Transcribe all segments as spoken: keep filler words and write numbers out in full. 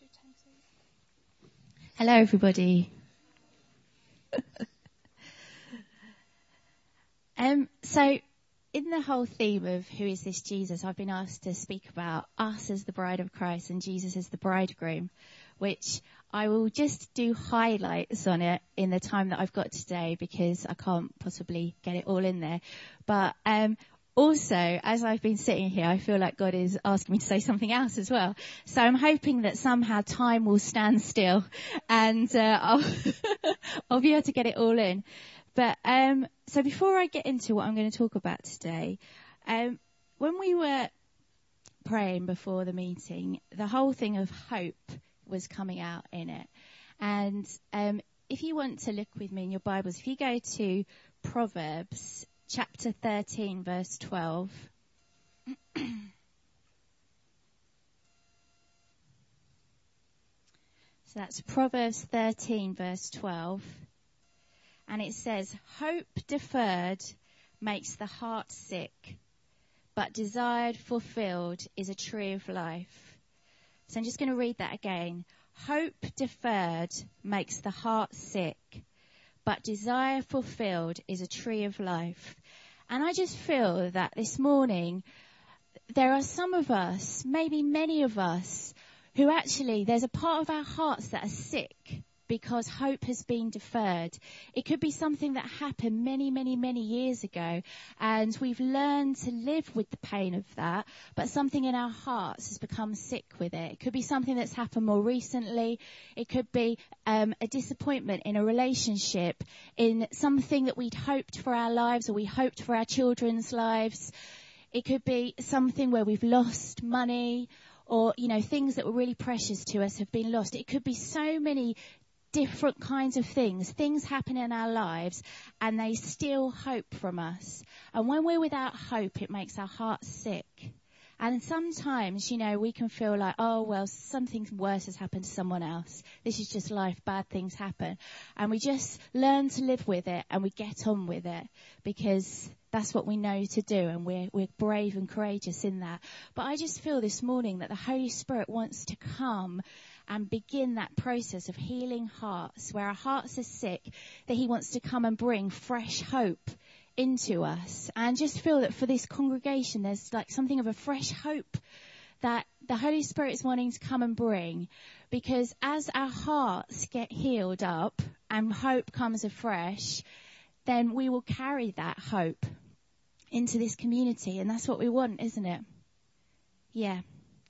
Hello, everybody. um, so, in the whole theme of who is this Jesus, I've been asked to speak about us as the bride of Christ and Jesus as the bridegroom, which I will just do highlights on it in the time that I've got today because I can't possibly get it all in there. But um, also, as I've been sitting here, I feel like God is asking me to say something else as well. So I'm hoping that somehow time will stand still and uh, I'll, I'll be able to get it all in. But um, so before I get into what I'm going to talk about today, um, when we were praying before the meeting, the whole thing of hope was coming out in it. And um, if you want to look with me in your Bibles, if you go to Proverbs chapter thirteen, verse twelve. So that's Proverbs thirteen, verse twelve. And it says, hope deferred makes the heart sick, but desired fulfilled is a tree of life. So I'm just going to read that again. Hope deferred makes the heart sick, but desire fulfilled is a tree of life. And I just feel that this morning, there are some of us, maybe many of us, who actually, there's a part of our hearts that are sick because hope has been deferred. It could be something that happened many, many, many years ago, and we've learned to live with the pain of that, but something in our hearts has become sick with it. It could be something that's happened more recently. It could be um, a disappointment in a relationship, in something that we'd hoped for our lives or we hoped for our children's lives. It could be something where we've lost money, or, you know, things that were really precious to us have been lost. It could be so many different kinds of things. Things happen in our lives and they steal hope from us. And when we're without hope, it makes our hearts sick. And sometimes, you know, we can feel like, oh, well, something worse has happened to someone else. This is just life. Bad things happen. And we just learn to live with it and we get on with it because that's what we know to do. And we're, we're brave and courageous in that. But I just feel this morning that the Holy Spirit wants to come and begin that process of healing hearts, where our hearts are sick, that he wants to come and bring fresh hope into us. And just feel that for this congregation, there's like something of a fresh hope that the Holy Spirit is wanting to come and bring. Because as our hearts get healed up and hope comes afresh, then we will carry that hope into this community. And that's what we want, isn't it? Yeah.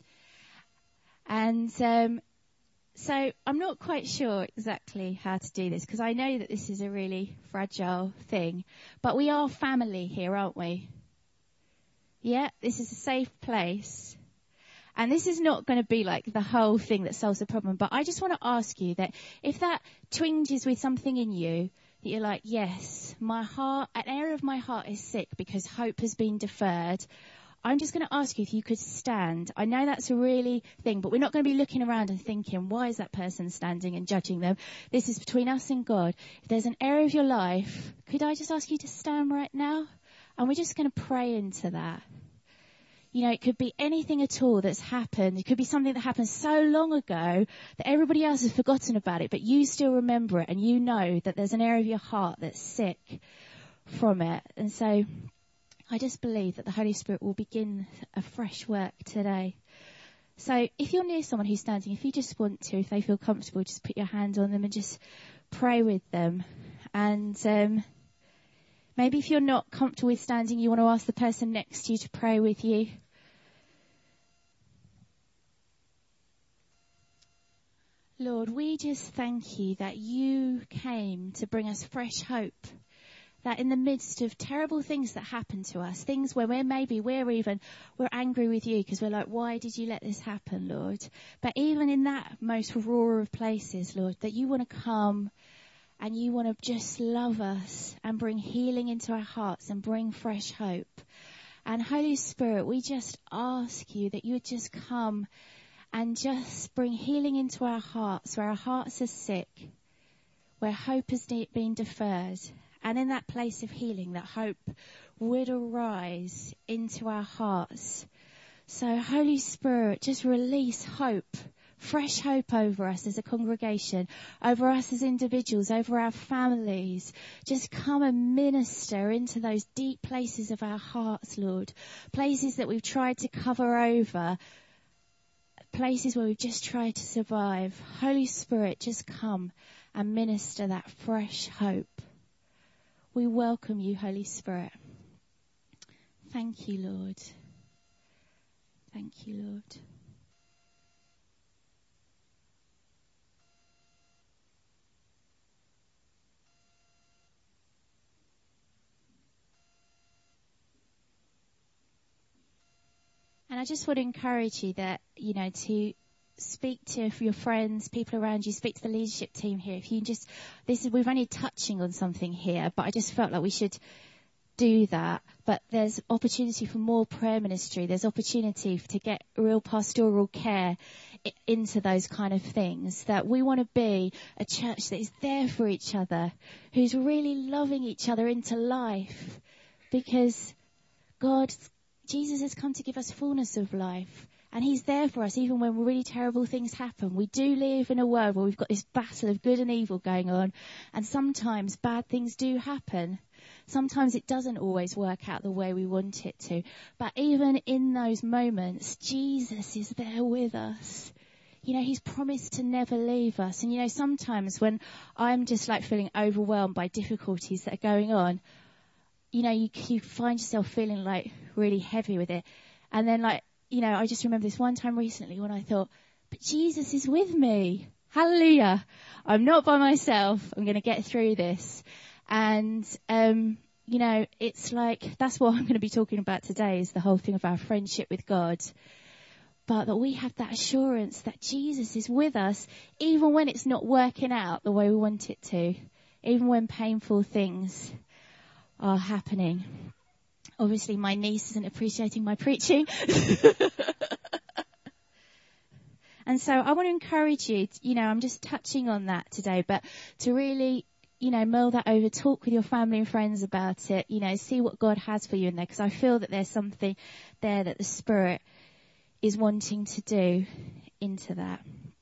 And um So I'm not quite sure exactly how to do this because I know that this is a really fragile thing. But we are family here, aren't we? Yeah, this is a safe place. And this is not going to be like the whole thing that solves the problem. But I just want to ask you that if that twinges with something in you, that you're like, yes, my heart, an area of my heart is sick because hope has been deferred. I'm just going to ask you if you could stand. I know that's a really thing, but we're not going to be looking around and thinking, why is that person standing and judging them? This is between us and God. If there's an area of your life, could I just ask you to stand right now? And we're just going to pray into that. You know, it could be anything at all that's happened. It could be something that happened so long ago that everybody else has forgotten about it, but you still remember it and you know that there's an area of your heart that's sick from it. And so I just believe that the Holy Spirit will begin a fresh work today. So if you're near someone who's standing, if you just want to, if they feel comfortable, just put your hand on them and just pray with them. And um, maybe if you're not comfortable with standing, you want to ask the person next to you to pray with you. Lord, we just thank you that you came to bring us fresh hope. That in the midst of terrible things that happen to us, things where we're maybe we're even, we're angry with you because we're like, why did you let this happen, Lord? But even in that most raw of places, Lord, that you want to come and you want to just love us and bring healing into our hearts and bring fresh hope. And Holy Spirit, we just ask you that you would just come and just bring healing into our hearts where our hearts are sick, where hope has been deferred. And in that place of healing, that hope would arise into our hearts. So, Holy Spirit, just release hope fresh hope over us as a congregation, over us as individuals, over our families. Just come and minister into those deep places of our hearts, Lord. Places that we've tried to cover over. Places where we've just tried to survive. Holy Spirit, just come and minister that fresh hope. We welcome you, Holy Spirit. Thank you, Lord. Thank you, Lord. And I just want to encourage you that, you know, to speak to your friends, people around you, speak to the leadership team here. If you just, this is, we're only touching on something here, but I just felt like we should do that. But there's opportunity for more prayer ministry. There's opportunity to get real pastoral care into those kind of things. That we want to be a church that is there for each other, who's really loving each other into life, because God, Jesus has come to give us fullness of life. And he's there for us even when really terrible things happen. We do live in a world where we've got this battle of good and evil going on. And sometimes bad things do happen. Sometimes it doesn't always work out the way we want it to. But even in those moments, Jesus is there with us. You know, he's promised to never leave us. And, you know, sometimes when I'm just like feeling overwhelmed by difficulties that are going on, you know, you, you find yourself feeling like really heavy with it. And then like, you know, I just remember this one time recently when I thought, but Jesus is with me. Hallelujah. I'm not by myself. I'm going to get through this. And, um, you know, it's like, that's what I'm going to be talking about today, is the whole thing of our friendship with God. But that we have that assurance that Jesus is with us, even when it's not working out the way we want it to, even when painful things are happening. Obviously, my niece isn't appreciating my preaching. And so I want to encourage you, to, you know, I'm just touching on that today, but to really, you know, mull that over, talk with your family and friends about it, you know, see what God has for you in there, because I feel that there's something there that the Spirit is wanting to do into that.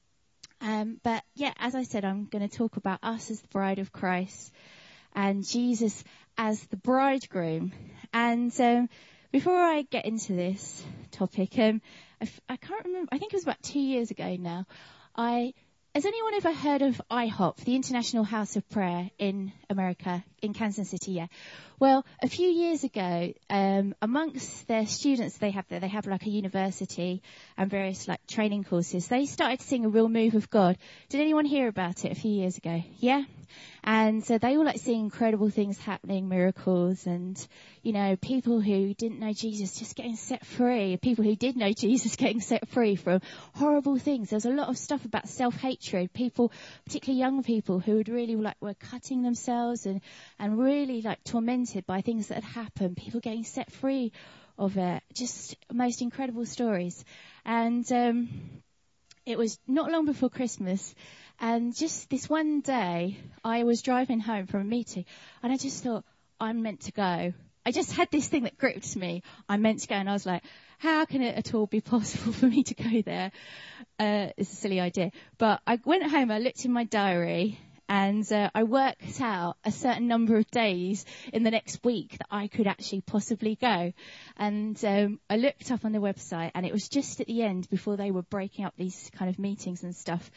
Um, but yeah, as I said, I'm going to talk about us as the bride of Christ and Jesus as the bridegroom. And um, before I get into this topic, um, I, f- I can't remember, I think it was about two years ago now, I, has anyone ever heard of I HOP, the International House of Prayer in America, in Kansas City? Yeah. Well, a few years ago, um, amongst their students they have there, they have like a university and various like training courses. They started to sing A Real Move of God. Did anyone hear about it a few years ago? Yeah? And so they all like seeing incredible things happening, miracles, and, you know, people who didn't know Jesus just getting set free, people who did know Jesus getting set free from horrible things. There was a lot of stuff about self-hatred, people, particularly young people who would really like were cutting themselves and, and really like tormented by things that had happened, people getting set free of it. Just most incredible stories. And um, it was not long before Christmas. And just this one day, I was driving home from a meeting, and I just thought, I'm meant to go. I just had this thing that gripped me. I'm meant to go, and I was like, how can it at all be possible for me to go there? Uh, it's a silly idea. But I went home, I looked in my diary, and uh, I worked out a certain number of days in the next week that I could actually possibly go. And um, I looked up on the website, and it was just at the end, before they were breaking up these kind of meetings and stuff,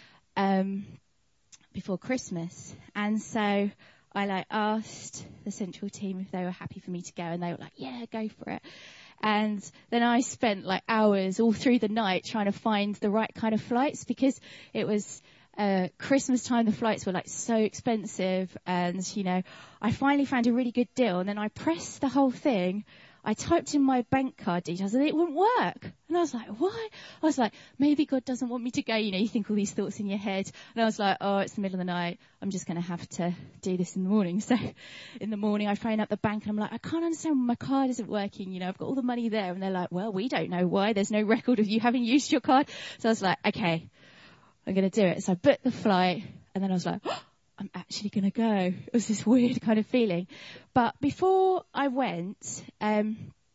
um, before Christmas. And so I like asked the central team if they were happy for me to go, and they were like, yeah, go for it. And then I spent like hours all through the night trying to find the right kind of flights, because it was uh Christmas time. The flights were like so expensive, and you know, I finally found a really good deal, and then I pressed the whole thing. I typed in my bank card details and it wouldn't work. And I was like, why? I was like, maybe God doesn't want me to go. You know, you think all these thoughts in your head. And I was like, oh, it's the middle of the night. I'm just going to have to do this in the morning. So in the morning I phone up the bank and I'm like, I can't understand why my card isn't working. You know, I've got all the money there. And they're like, well, we don't know why. There's no record of you having used your card. So I was like, okay, I'm going to do it. So I booked the flight, and then I was like, oh, I'm actually going to go. It was this weird kind of feeling. But before I went, um,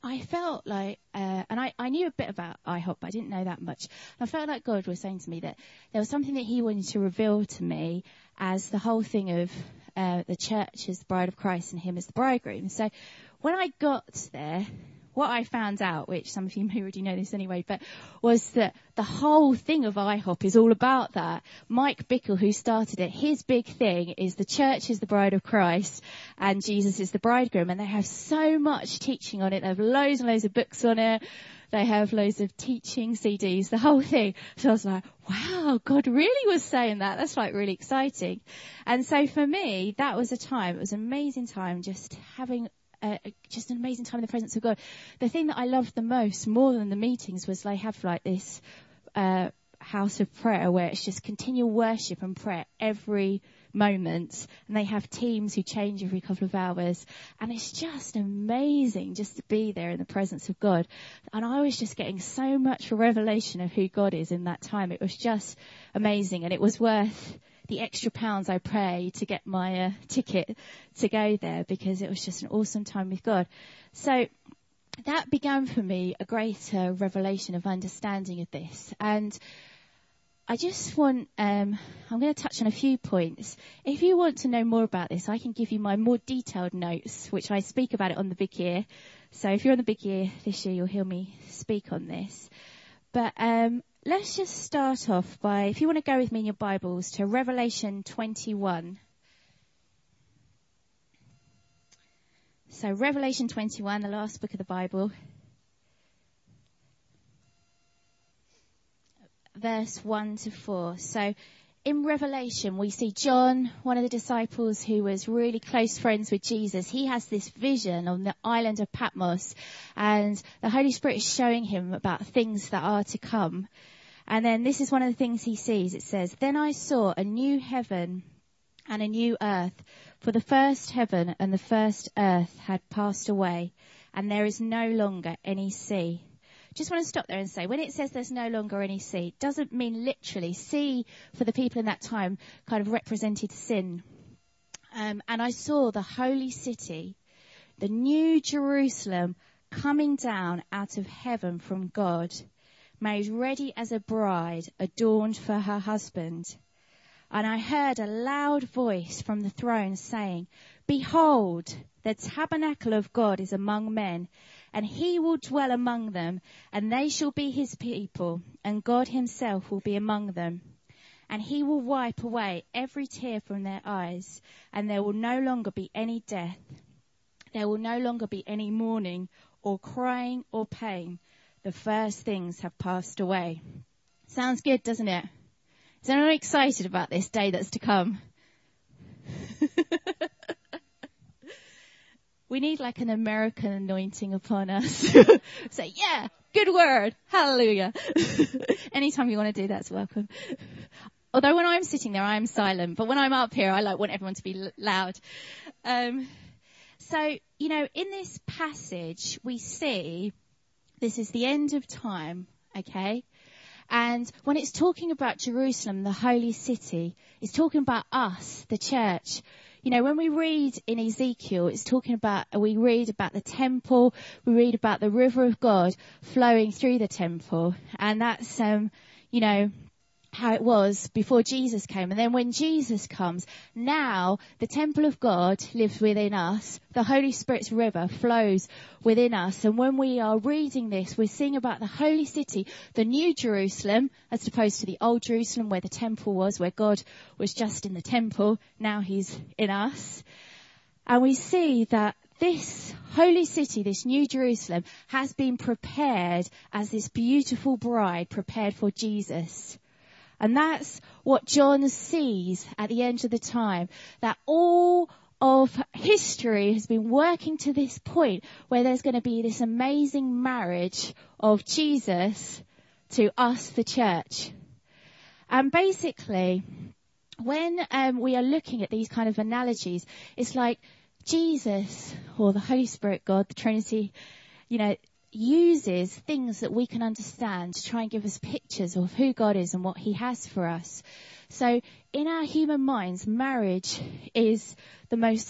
I felt like, uh, and I, I knew a bit about I HOP, but I didn't know that much. I felt like God was saying to me that there was something that he wanted to reveal to me as the whole thing of uh, the church as the bride of Christ and him as the bridegroom. So when I got there, what I found out, which some of you may already know this anyway, but was that the whole thing of I HOP is all about that. Mike Bickle, who started it, his big thing is the church is the bride of Christ and Jesus is the bridegroom. And they have so much teaching on it. They have loads and loads of books on it. They have loads of teaching C Ds, the whole thing. So I was like, wow, God really was saying that. That's like really exciting. And so for me, that was a time, it was an amazing time just having Uh, just an amazing time in the presence of God. The thing that I loved the most, more than the meetings, was they have like this uh, house of prayer where it's just continual worship and prayer every moment. And they have teams who change every couple of hours. And it's just amazing just to be there in the presence of God. And I was just getting so much revelation of who God is in that time. It was just amazing. And it was worth the extra pounds I paid to get my uh, ticket to go there, because it was just an awesome time with God. So that began for me a greater revelation of understanding of this. And I just want, um, I'm going to touch on a few points. If you want to know more about this, I can give you my more detailed notes, which I speak about it on the big year. So if you're on the big year this year, you'll hear me speak on this. But um, let's just start off by, if you want to go with me in your Bibles to Revelation twenty-one. So Revelation twenty-one, the last book of the Bible. Verse one to four. So in Revelation, we see John, one of the disciples who was really close friends with Jesus. He has this vision on the island of Patmos, and the Holy Spirit is showing him about things that are to come. And then this is one of the things he sees. It says, "Then I saw a new heaven and a new earth, for the first heaven and the first earth had passed away, and there is no longer any sea." Just want to stop there and say, when it says there's no longer any sea, it doesn't mean literally. Sea, for the people in that time, kind of represented sin. Um, and I saw the holy city, the new Jerusalem, coming down out of heaven from God, made ready as a bride, adorned for her husband. And I heard a loud voice from the throne saying, "Behold, the tabernacle of God is among men, and he will dwell among them, and they shall be his people, and God himself will be among them. And he will wipe away every tear from their eyes, and there will no longer be any death. There will no longer be any mourning, or crying, or pain. The first things have passed away." Sounds good, doesn't it? Is anyone excited about this day that's to come? We need like an American anointing upon us. Say, yeah, good word. Hallelujah. Anytime you want to do that's welcome. Although when I'm sitting there, I'm silent. But when I'm up here, I like want everyone to be l- loud. Um, so, you know, in this passage, we see this is the end of time, okay? And when it's talking about Jerusalem, the holy city, it's talking about us, the church. You know, when we read in Ezekiel, it's talking about, we read about the temple, we read about the river of God flowing through the temple. And that's, um, you know, how it was before Jesus came. And then when Jesus comes, now the temple of God lives within us. The Holy Spirit's river flows within us. And when we are reading this, we're seeing about the holy city, the new Jerusalem, as opposed to the old Jerusalem where the temple was, where God was just in the temple. Now he's in us. And we see that this holy city, this new Jerusalem, has been prepared as this beautiful bride prepared for Jesus. And that's what John sees at the end of the time, that all of history has been working to this point where there's going to be this amazing marriage of Jesus to us, the church. And basically, when um, we are looking at these kind of analogies, it's like Jesus, or the Holy Spirit, God, the Trinity, you know, uses things that we can understand to try and give us pictures of who God is and what he has for us. So in our human minds, marriage is the most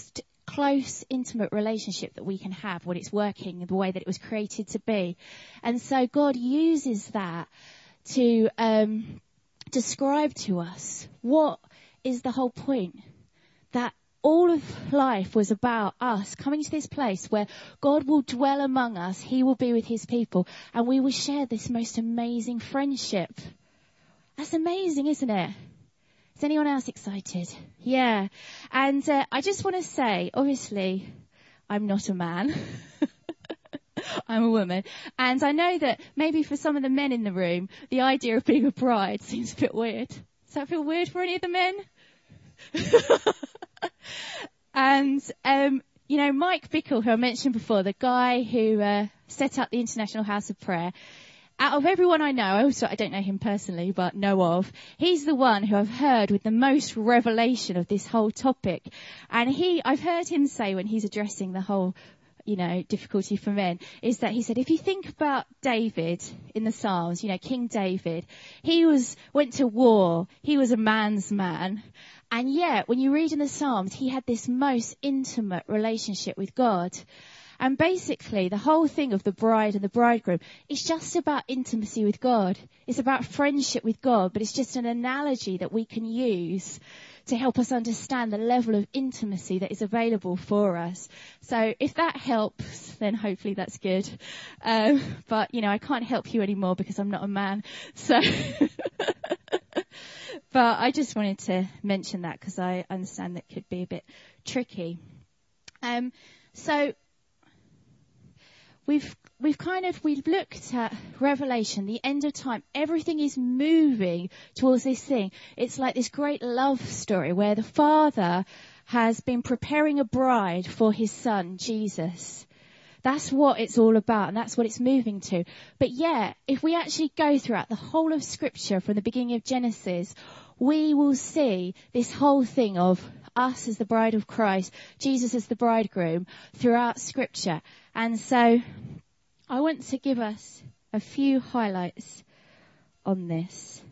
close, intimate relationship that we can have when it's working the way that it was created to be. And so God uses that to um, describe to us what is the whole point. That all of life was about us coming to this place where God will dwell among us, he will be with his people, and we will share this most amazing friendship. That's amazing, isn't it? Is anyone else excited? Yeah. And uh, I just want to say, obviously, I'm not a man. I'm a woman. And I know that maybe for some of the men in the room, the idea of being a bride seems a bit weird. Does that feel weird for any of the men? And, um, you know, Mike Bickle, who I mentioned before, the guy who uh, set up the International House of Prayer, out of everyone I know, I also I don't know him personally, but know of, he's the one who I've heard with the most revelation of this whole topic. And he, I've heard him say when he's addressing the whole, you know, difficulty for men, is that he said, if you think about David in the Psalms, you know, King David, he was, went to war, he was a man's man. And yet, when you read in the Psalms, he had this most intimate relationship with God. And basically, the whole thing of the bride and the bridegroom is just about intimacy with God. It's about friendship with God, but it's just an analogy that we can use to help us understand the level of intimacy that is available for us. So if that helps, then hopefully that's good. Um, but, you know, I can't help you anymore because I'm not a man. So... But I just wanted to mention that because I understand that could be a bit tricky. Um, so we've we've kind of we've looked at Revelation, the end of time. Everything is moving towards this thing. It's like this great love story where the Father has been preparing a bride for his Son, Jesus. That's what it's all about, and that's what it's moving to. But yeah, if we actually go throughout the whole of Scripture from the beginning of Genesis, we will see this whole thing of us as the bride of Christ, Jesus as the bridegroom, throughout Scripture. And so I want to give us a few highlights on this.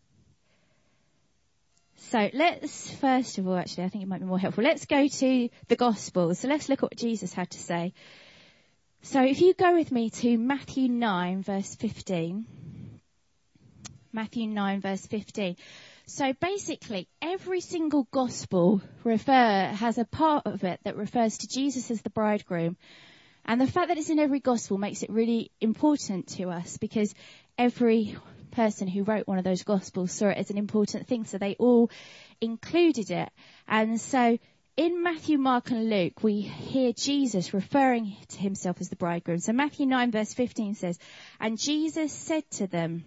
So let's, first of all, actually, I think it might be more helpful. Let's go to the Gospels. So let's look at what Jesus had to say. So if you go with me to Matthew nine, verse fifteen. Matthew nine, verse fifteen. So basically, every single gospel refer has a part of it that refers to Jesus as the bridegroom. And the fact that it's in every gospel makes it really important to us because every person who wrote one of those gospels saw it as an important thing. So they all included it. And so in Matthew, Mark and Luke, we hear Jesus referring to himself as the bridegroom. So Matthew nine verse fifteen says, and Jesus said to them,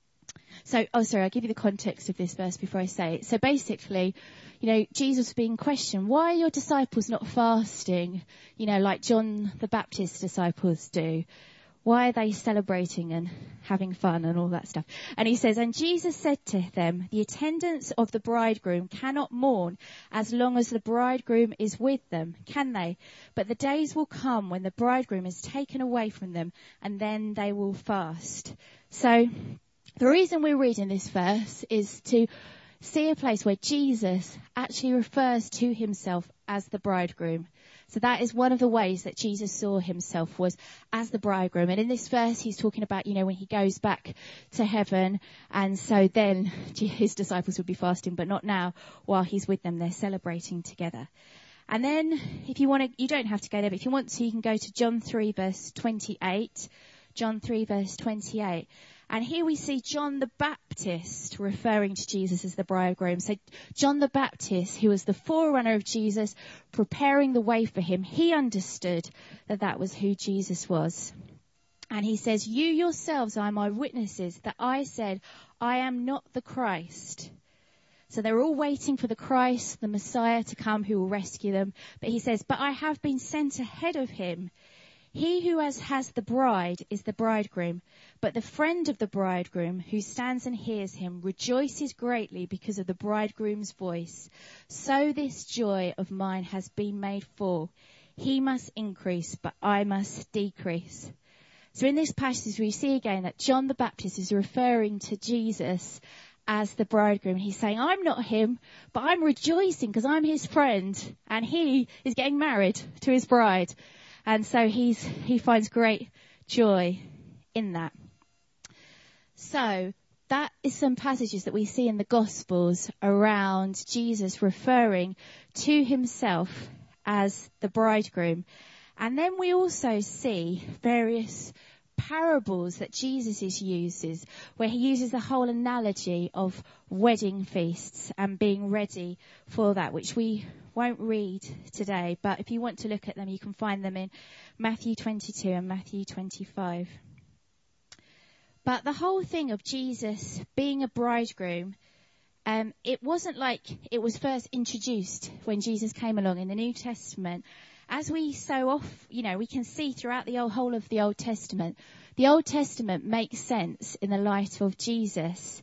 so, oh sorry, I'll give you the context of this verse before I say it. So basically, you know, Jesus was being questioned, why are your disciples not fasting, you know, like John the Baptist's disciples do? Why are they celebrating and having fun and all that stuff? And he says, and Jesus said to them, the attendants of the bridegroom cannot mourn as long as the bridegroom is with them, can they? But the days will come when the bridegroom is taken away from them, and then they will fast. So the reason we're reading this verse is to see a place where Jesus actually refers to himself as the bridegroom. So that is one of the ways that Jesus saw himself, was as the bridegroom. And in this verse, he's talking about, you know, when he goes back to heaven. And so then his disciples would be fasting, but not now while he's with them. They're celebrating together. And then if you want to, you don't have to go there, but if you want to, you can go to John three verse twenty-eight. John three verse twenty-eight. And here we see John the Baptist referring to Jesus as the bridegroom. So John the Baptist, who was the forerunner of Jesus, preparing the way for him, he understood that that was who Jesus was. And he says, you yourselves are my witnesses that I said, I am not the Christ. So they're all waiting for the Christ, the Messiah, to come who will rescue them. But he says, but I have been sent ahead of him. He who has, has the bride is the bridegroom, but the friend of the bridegroom who stands and hears him rejoices greatly because of the bridegroom's voice. So this joy of mine has been made full. He must increase, but I must decrease. So in this passage we see again that John the Baptist is referring to Jesus as the bridegroom. He's saying, I'm not him, but I'm rejoicing because I'm his friend and he is getting married to his bride. And so he's, he finds great joy in that. So that is some passages that we see in the Gospels around Jesus referring to himself as the bridegroom. And then we also see various parables that Jesus is uses, where he uses the whole analogy of wedding feasts and being ready for that, which we won't read today. But if you want to look at them, you can find them in Matthew twenty-two and Matthew twenty-five. But the whole thing of Jesus being a bridegroom, um, it wasn't like it was first introduced when Jesus came along in the New Testament. As we so off, you know, we can see throughout the whole of the Old Testament, the Old Testament makes sense in the light of Jesus.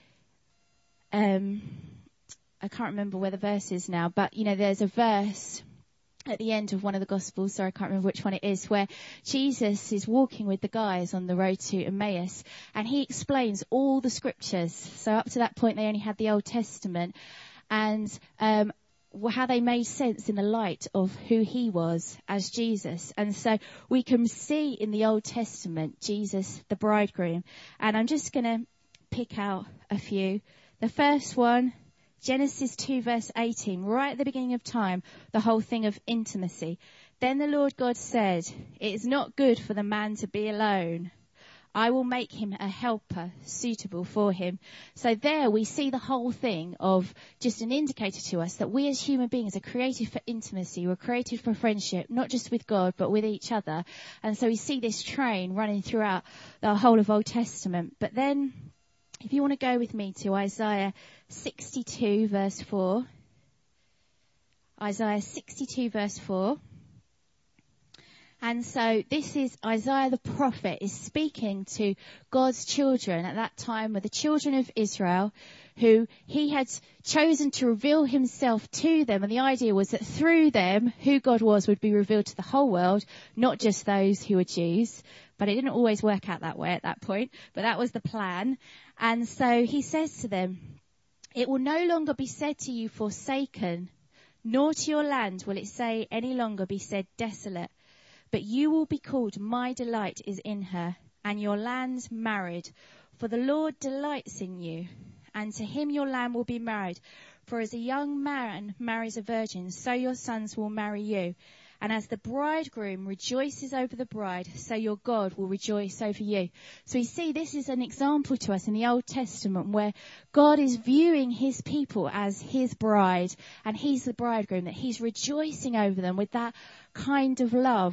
Um, I can't remember where the verse is now, but, you know, there's a verse at the end of one of the Gospels, sorry, I can't remember which one it is, where Jesus is walking with the guys on the road to Emmaus, and he explains all the scriptures. So up to that point, they only had the Old Testament, and um, how they made sense in the light of who he was as Jesus. And so we can see in the Old Testament Jesus, the bridegroom. And I'm just going to pick out a few. The first one, Genesis two verse eighteen, right at the beginning of time, the whole thing of intimacy. Then the Lord God said, it is not good for the man to be alone. I will make him a helper suitable for him. So there we see the whole thing of just an indicator to us that we as human beings are created for intimacy. We're created for friendship, not just with God, but with each other. And so we see this train running throughout the whole of Old Testament. But then, if you want to go with me to Isaiah sixty-two verse four. Isaiah sixty-two verse four. And so this is Isaiah the prophet is speaking to God's children at that time, with the children of Israel, who he had chosen to reveal himself to them. And the idea was that through them, who God was would be revealed to the whole world, not just those who were Jews. But it didn't always work out that way at that point. But that was the plan. And so he says to them, it will no longer be said to you forsaken, nor to your land will it say any longer be said desolate. But you will be called, my delight is in her, and your land married. For the Lord delights in you, and to him your land will be married. For as a young man marries a virgin, so your sons will marry you. And as the bridegroom rejoices over the bride, so your God will rejoice over you. So we see this is an example to us in the Old Testament where God is viewing his people as his bride, and he's the bridegroom, that he's rejoicing over them with that kind of love.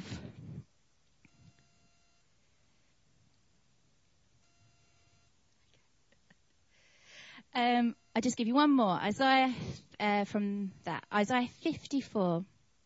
Um, I just give you one more. Isaiah, uh, from that, Isaiah fifty-four.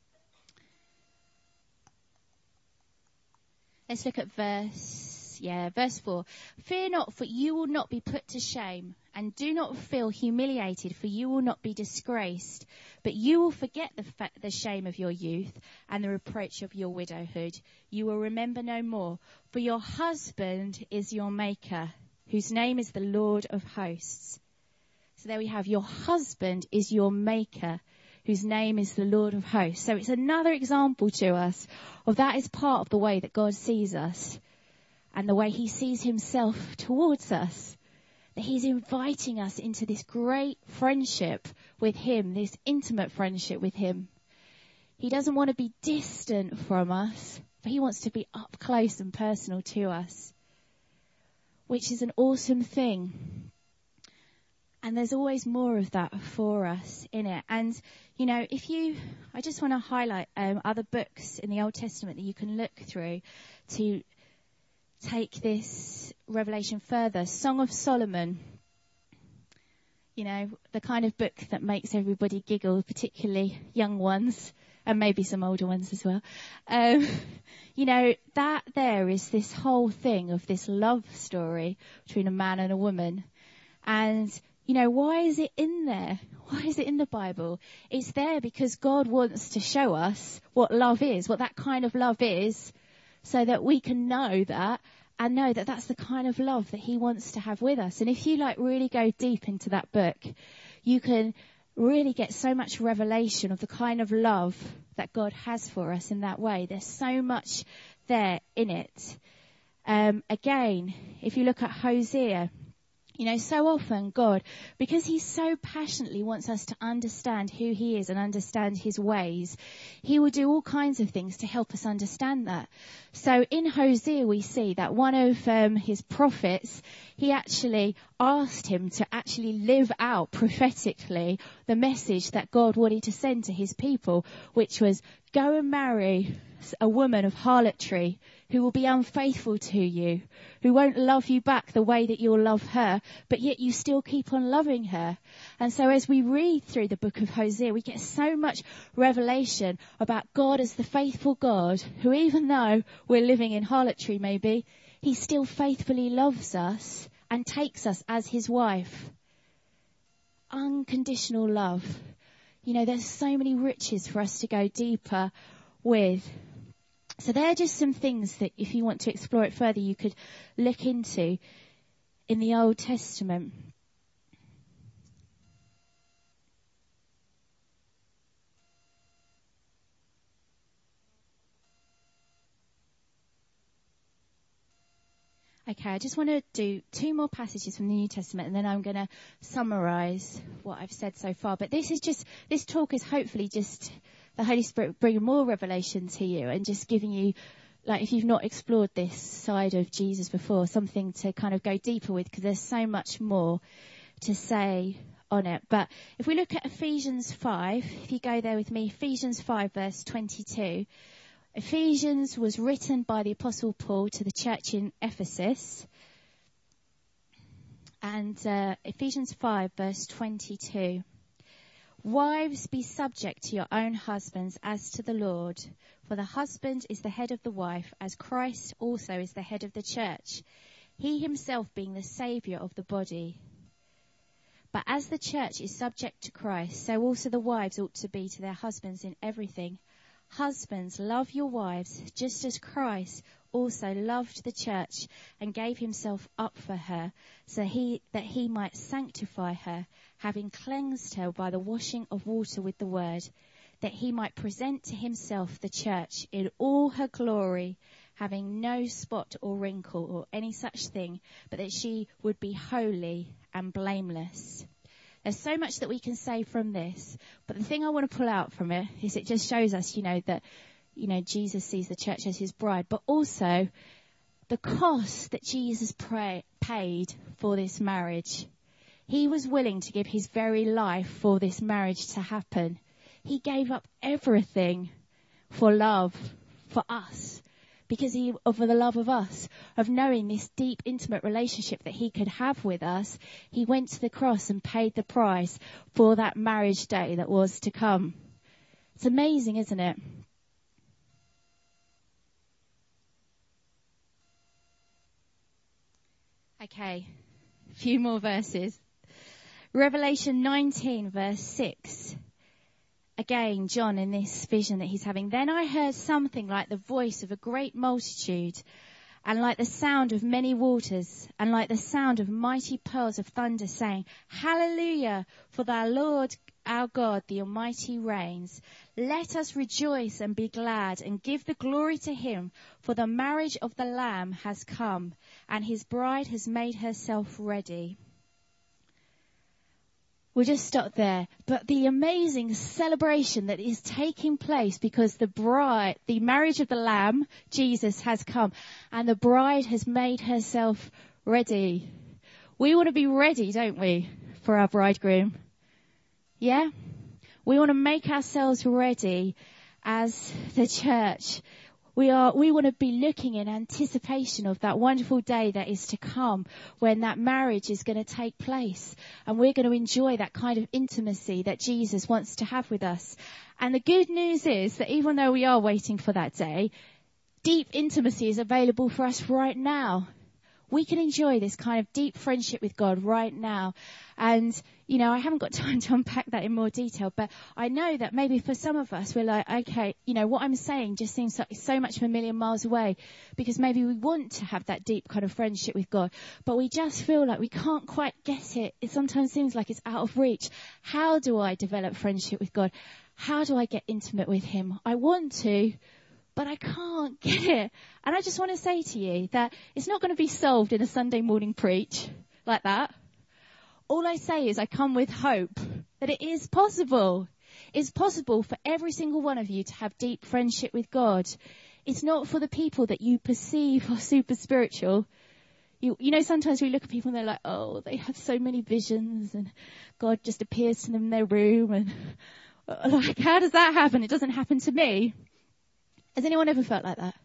Let's look at verse, yeah, verse four. Fear not, for you will not be put to shame, and do not feel humiliated, for you will not be disgraced, but you will forget the, fa- the shame of your youth and the reproach of your widowhood. You will remember no more, for your husband is your maker, whose name is the Lord of hosts. So there we have, your husband is your maker, whose name is the Lord of hosts. So it's another example to us of that is part of the way that God sees us and the way he sees himself towards us. That he's inviting us into this great friendship with him, this intimate friendship with him. He doesn't want to be distant from us, but he wants to be up close and personal to us, which is an awesome thing. And there's always more of that for us in it. And, you know, if you, I just want to highlight um, other books in the Old Testament that you can look through to take this revelation further. Song of Solomon, you know, the kind of book that makes everybody giggle, particularly young ones, and maybe some older ones as well. Um, you know, that there is this whole thing of this love story between a man and a woman. And you know, why is it in there? Why is it in the Bible? It's there because God wants to show us what love is, what that kind of love is, so that we can know that and know that that's the kind of love that he wants to have with us. And if you like really go deep into that book, you can really get so much revelation of the kind of love that God has for us in that way. There's so much there in it. Um, again, if you look at Hosea, you know, so often God, because he so passionately wants us to understand who he is and understand his ways, he will do all kinds of things to help us understand that. So in Hosea, we see that one of um, his prophets, he actually asked him to actually live out prophetically the message that God wanted to send to his people, which was, go and marry a woman of harlotry who will be unfaithful to you, who won't love you back the way that you'll love her, but yet you still keep on loving her. And so as we read through the book of Hosea, we get so much revelation about God as the faithful God, who even though we're living in harlotry maybe, he still faithfully loves us and takes us as his wife. Unconditional love. You know, there's so many riches for us to go deeper with. So they're just some things that if you want to explore it further, you could look into in the Old Testament. Okay, I just want to do two more passages from the New Testament and then I'm going to summarise what I've said so far. But this is just, this talk is hopefully just the Holy Spirit bringing more revelation to you and just giving you, like if you've not explored this side of Jesus before, something to kind of go deeper with, because there's so much more to say on it. But if we look at Ephesians five, if you go there with me, Ephesians five verse twenty-two. Ephesians was written by the Apostle Paul to the church in Ephesus. And uh, Ephesians five verse twenty-two. Wives, be subject to your own husbands as to the Lord. For the husband is the head of the wife, as Christ also is the head of the church, he himself being the Saviour of the body. But as the church is subject to Christ, so also the wives ought to be to their husbands in everything. Husbands, love your wives, just as Christ also loved the church and gave himself up for her, so he that he might sanctify her, having cleansed her by the washing of water with the word, that he might present to himself the church in all her glory, having no spot or wrinkle or any such thing, but that she would be holy and blameless. There's so much that we can say from this, but the thing I want to pull out from it is it just shows us, you know, that, you know, Jesus sees the church as his bride, but also the cost that Jesus pray, paid for this marriage. He was willing to give his very life for this marriage to happen. He gave up everything for love, for us, because he, of the love of us, of knowing this deep, intimate relationship that he could have with us. He went to the cross and paid the price for that marriage day that was to come. It's amazing, isn't it? Okay, a few more verses. Revelation nineteen, verse six. Again, John, in this vision that he's having, then I heard something like the voice of a great multitude, and like the sound of many waters, and like the sound of mighty pearls of thunder, saying, Hallelujah, for thy Lord our God, the Almighty reigns. Let us rejoice and be glad, and give the glory to him, for the marriage of the Lamb has come, and his bride has made herself ready. We'll just stop there. But the amazing celebration that is taking place because the bride, the marriage of the Lamb, Jesus, has come and the bride has made herself ready. We want to be ready, don't we, for our bridegroom? Yeah? We want to make ourselves ready as the church. We are, we want to be looking in anticipation of that wonderful day that is to come when that marriage is going to take place. And we're going to enjoy that kind of intimacy that Jesus wants to have with us. And the good news is that even though we are waiting for that day, deep intimacy is available for us right now. We can enjoy this kind of deep friendship with God right now. And, you know, I haven't got time to unpack that in more detail, but I know that maybe for some of us, we're like, okay, you know, what I'm saying just seems like so much of a million miles away, because maybe we want to have that deep kind of friendship with God, but we just feel like we can't quite get it. It sometimes seems like it's out of reach. How do I develop friendship with God? How do I get intimate with him? I want to, but I can't get it. And I just want to say to you that it's not going to be solved in a Sunday morning preach like that. All I say is I come with hope that it is possible. It's possible for every single one of you to have deep friendship with God. It's not for the people that you perceive are super spiritual. You, you know, sometimes we look at people and they're like, oh, they have so many visions and God just appears to them in their room. And like, how does that happen? It doesn't happen to me. Has anyone ever felt like that?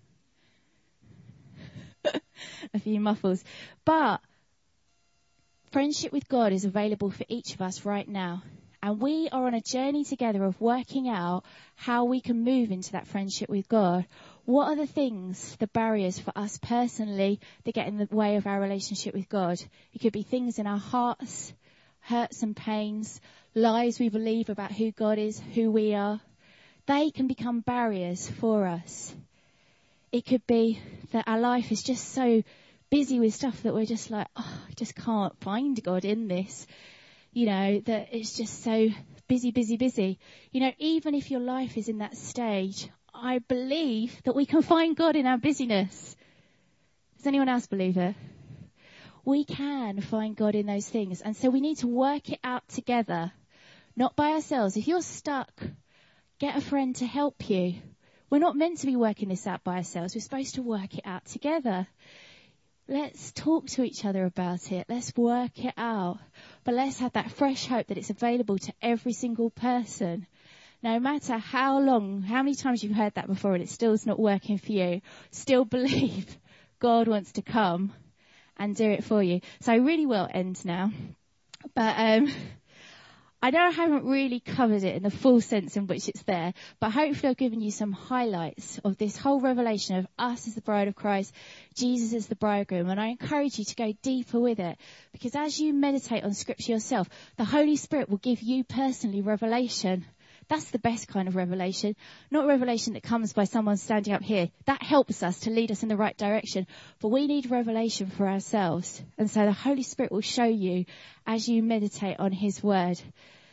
A few muffles. But friendship with God is available for each of us right now. And we are on a journey together of working out how we can move into that friendship with God. What are the things, the barriers for us personally that get in the way of our relationship with God? It could be things in our hearts, hurts and pains, lies we believe about who God is, who we are. They can become barriers for us. It could be that our life is just so busy with stuff that we're just like, oh, I just can't find God in this. You know, that it's just so busy, busy, busy. You know, even if your life is in that stage, I believe that we can find God in our busyness. Does anyone else believe it? We can find God in those things. And so we need to work it out together, not by ourselves. If you're stuck, get a friend to help you. We're not meant to be working this out by ourselves. We're supposed to work it out together. Let's talk to each other about it. Let's work it out. But let's have that fresh hope that it's available to every single person. No matter how long, how many times you've heard that before and it still is not working for you, still believe God wants to come and do it for you. So I really will end now. But um, I know I haven't really covered it in the full sense in which it's there, but hopefully I've given you some highlights of this whole revelation of us as the bride of Christ, Jesus as the bridegroom, and I encourage you to go deeper with it, because as you meditate on Scripture yourself, the Holy Spirit will give you personally revelation. That's the best kind of revelation, not revelation that comes by someone standing up here. That helps us to lead us in the right direction, but we need revelation for ourselves. And so the Holy Spirit will show you as you meditate on his word.